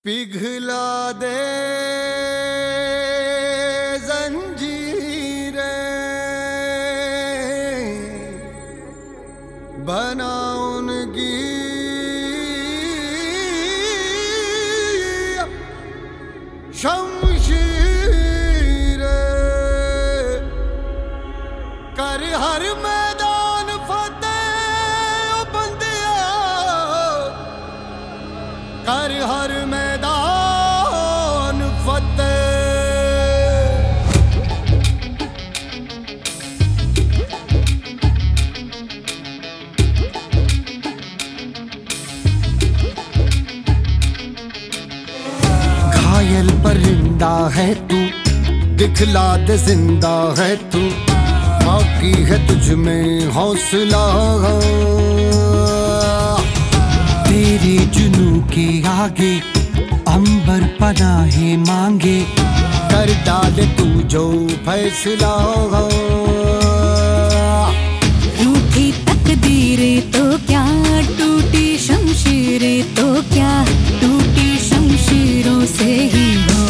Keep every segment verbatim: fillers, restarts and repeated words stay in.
पिघला दे जंजीरें, बना उनकी शमशीरें, कर हर मैदान फतेह ओ बंदिया, कर हर मैदान फतेह। घायल परिंदा है तू, दिखला दे जिंदा है तू, बाकी है तुझ में हौसला। तेरे जुनू के आगे अंबर पनाहे मांगे, कर डाले तू जो फैसला। रूठी तकदीरें तो क्या, टूटी शमशीरें तो क्या, टूटी शमशीरों से ही हो।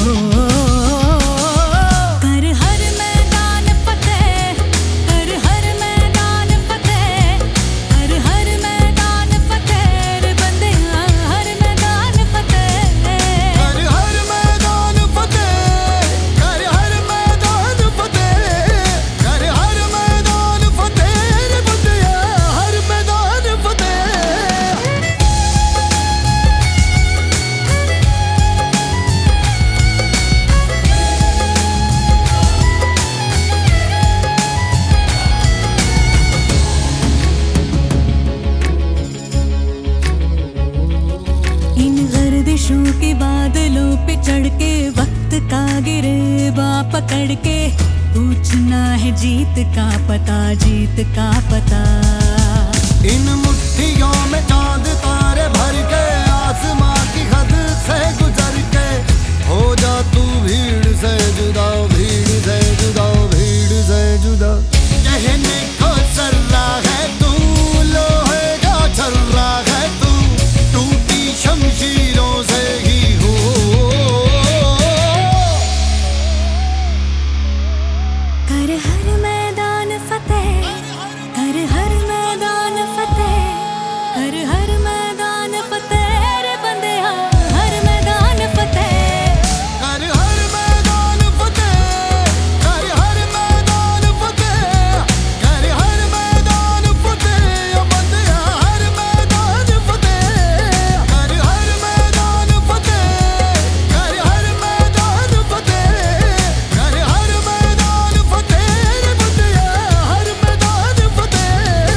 कर हर मैदान फतेह, कर हर मैदान फतेह, कर हर मैदान फतेह रे बंदिया, हर मैदान फतेह। कर हर मैदान फतेह, कर हर मैदान फतेह, कर हर मैदान फतेह रे बंदिया, हर मैदान फतेह। इन गर्दिशों के बादलों पे चढ़ के, वक्त का गिरेबा पकड़ के, पूछना है जीत का पता, जीत का पता। इन मुट्ठियों में चांद तारे भर के, आसमां की हद से गुजर के, हो जा तू भीड़ से जुदा, भीड़ से जुदा, भीड़ से जुदा। कहने को सर्रा है तू, लोहे का छर्रा है तू, टूटी शमशीरों से ही हो। कर हर मैदान फतेह, कर हर मैदान फतेह, कर हर मैदान फतेह रे बंदिया, हर मैदान फतेह। कर हर मैदान फतेह, कर हर मैदान फतेह, कर हर मैदान फतेह ओ बंदिया, हर मैदान फतेह। कर हर मैदान फतेह, कर हर मैदान फतेह, कर हर मैदान फतेह रे बंदिया, हर मैदान फतेह।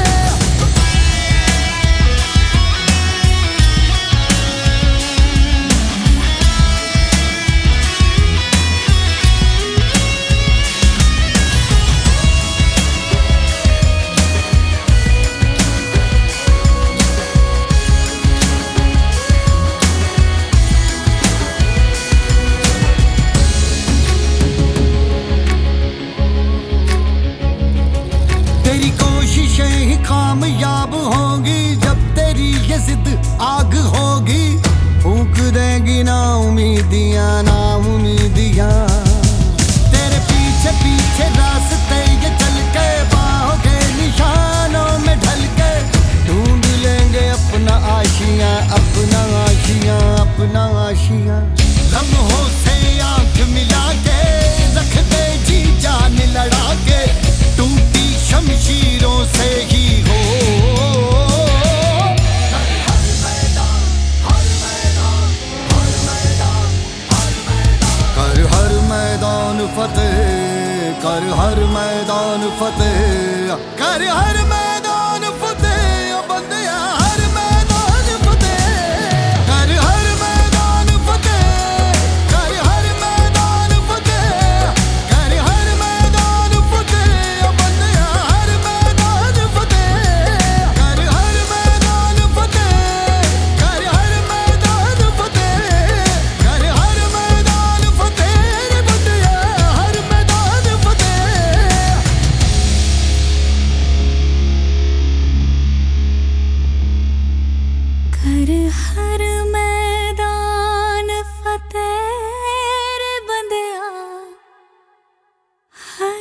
तेरी कोशिशें ही कामयाब होंगी, जब तेरी ये जिद आग होगी, फूंक देगी ना उम्मीदियां, ना उम्मीदियां। तेरे पीछे पीछे रास्ते ये चल के, बाहों के निशानों में ढल के, ढूंढ लेंगे अपना आशियां, अपना आशियां, अपना आशियां। लम्हों से आंख मिला के, रख दे जी जान लड़ा के, टूटी शमशीरों से ही हो। कर हर मैदान, हर मैदान, हर मैदान, हर मैदान। कर हर मैदान फतेह, कर हर मैदान फतेह, कर हर मैदान फतेह ओ बंदिया, हर मैदान फतेह। कर हर मैदान फतेह, कर हर मैदान फतेह, कर हर मैदान फतेह ओ बंदिया, हर मैदान फतेह। कर हर मैदान फतेह, कर हर मैदान फतेह, कर हर मैदान फतेह रे बंदिया, हर मैदान फतेह।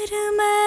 हर मैदान